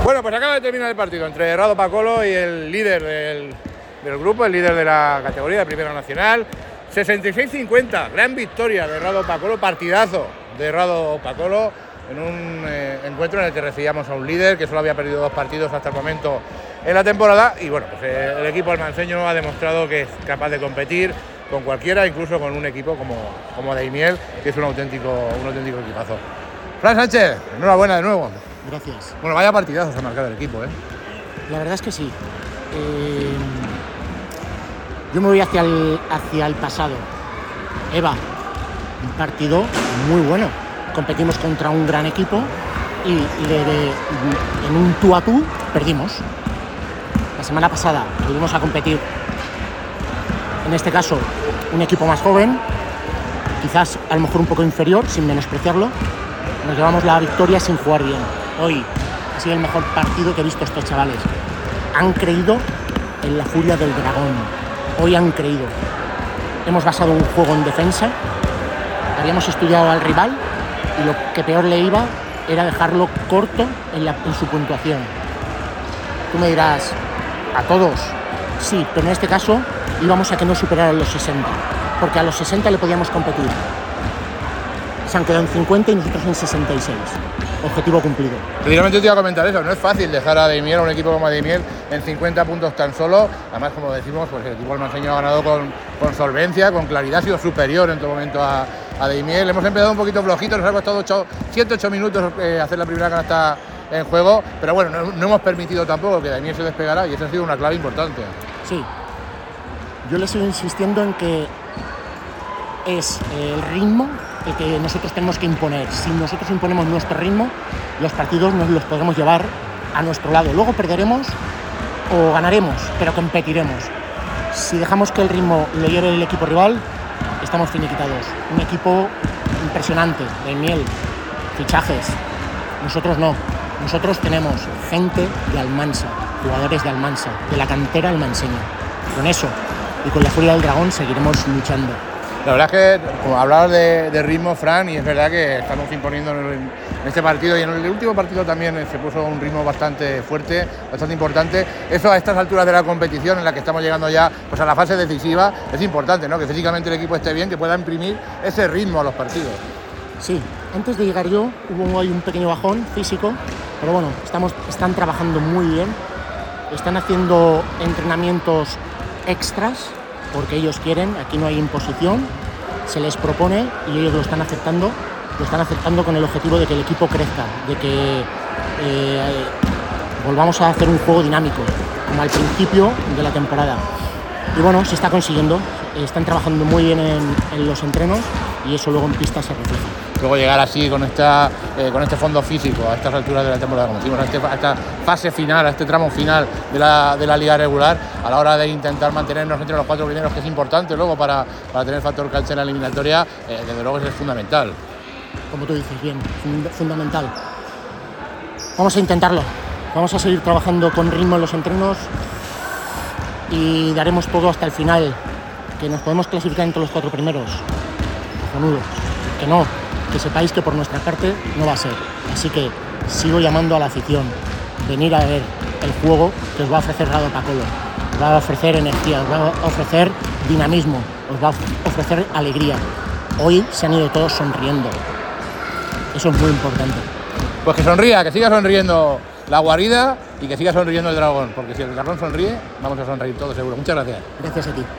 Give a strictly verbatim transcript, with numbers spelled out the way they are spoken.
Bueno, pues acaba de terminar el partido entre Rado Pacolo y el líder del, del grupo, el líder de la categoría de Primera Nacional. sesenta y seis cincuenta, gran victoria de Rado Pacolo, partidazo de Rado Pacolo en un eh, encuentro en el que recibíamos a un líder que solo había perdido dos partidos hasta el momento en la temporada. Y bueno, pues eh, el equipo almanseño ha demostrado que es capaz de competir con cualquiera, incluso con un equipo como, como Daimiel, que es un auténtico, un auténtico equipazo. Fran Sánchez, enhorabuena de nuevo. Gracias. Bueno, vaya partidazos ha marcado el equipo, ¿eh? La verdad es que sí. Eh, yo me voy hacia el, hacia el pasado. Eva, un partido muy bueno. Competimos contra un gran equipo y le, de, en un tú a tú perdimos. La semana pasada volvimos a competir. En este caso, un equipo más joven, quizás a lo mejor un poco inferior, sin menospreciarlo. Nos llevamos la victoria sin jugar bien. Hoy ha sido el mejor partido que he visto estos chavales. Han creído en la furia del dragón. Hoy han creído. Hemos basado un juego en defensa. Habíamos estudiado al rival y lo que peor le iba era dejarlo corto en, la, en su puntuación. Tú me dirás, a todos, sí, pero en este caso íbamos a que no superaran los sesenta, porque a los sesenta le podíamos competir. Se han quedado en cincuenta y nosotros en sesenta y seis. Objetivo cumplido. Precisamente te iba a comentar eso, no es fácil dejar a Daimiel, a un equipo como Daimiel, en cincuenta puntos tan solo. Además, como decimos, pues el equipo almanseño ha ganado con, con solvencia, con claridad, ha sido superior en todo momento a, a Daimiel. Hemos empezado un poquito flojito, nos ha costado siete ocho minutos eh, hacer la primera canasta en juego, pero bueno, no, no hemos permitido tampoco que Daimiel se despegara y esa ha sido una clave importante. Sí, yo le sigo insistiendo en que es el ritmo el que nosotros tenemos que imponer. Si nosotros imponemos nuestro ritmo, los partidos nos los podremos llevar a nuestro lado. Luego perderemos o ganaremos, pero competiremos. Si dejamos que el ritmo lo lleve el equipo rival, estamos finiquitados. Un equipo impresionante, de miel, fichajes. Nosotros no. Nosotros tenemos gente de Almansa, jugadores de Almansa, de la cantera almanseña. Con eso y con la furia del dragón seguiremos luchando. La verdad es que, como hablabas de, de ritmo, Fran, y es verdad que estamos imponiendo en, en este partido y en el último partido también se puso un ritmo bastante fuerte, bastante importante. Eso a estas alturas de la competición en la que estamos llegando ya pues a la fase decisiva es importante, ¿no? Que físicamente el equipo esté bien, que pueda imprimir ese ritmo a los partidos. Sí, antes de llegar yo hubo ahí un pequeño bajón físico, pero bueno, estamos, están trabajando muy bien, están haciendo entrenamientos extras, porque ellos quieren, aquí no hay imposición, se les propone y ellos lo están aceptando, lo están aceptando con el objetivo de que el equipo crezca, de que eh, volvamos a hacer un juego dinámico, como al principio de la temporada. Y bueno, se está consiguiendo, están trabajando muy bien en, en los entrenos y eso luego en pista se refleja. Luego llegar así con esta eh, con este fondo físico a estas alturas de la temporada, como decimos, a, este, a esta fase final, a este tramo final de la, de la liga regular, a la hora de intentar mantenernos entre los cuatro primeros, que es importante luego para, para tener factor calcio en la eliminatoria, eh, desde luego es fundamental. Como tú dices, bien, fund- fundamental. Vamos a intentarlo, vamos a seguir trabajando con ritmo en los entrenos y daremos todo hasta el final, que nos podemos clasificar entre los cuatro primeros. Cojonudo, que no. Que sepáis que por nuestra parte no va a ser. Así que sigo llamando a la afición. Venir a ver el juego que os va a ofrecer Rado Pacolo. Os va a ofrecer energía, os va a ofrecer dinamismo, os va a ofrecer alegría. Hoy se han ido todos sonriendo. Eso es muy importante. Pues que sonría, que siga sonriendo la guarida y que siga sonriendo el dragón, porque si el dragón sonríe, vamos a sonreír todos seguro. Muchas gracias. Gracias a ti.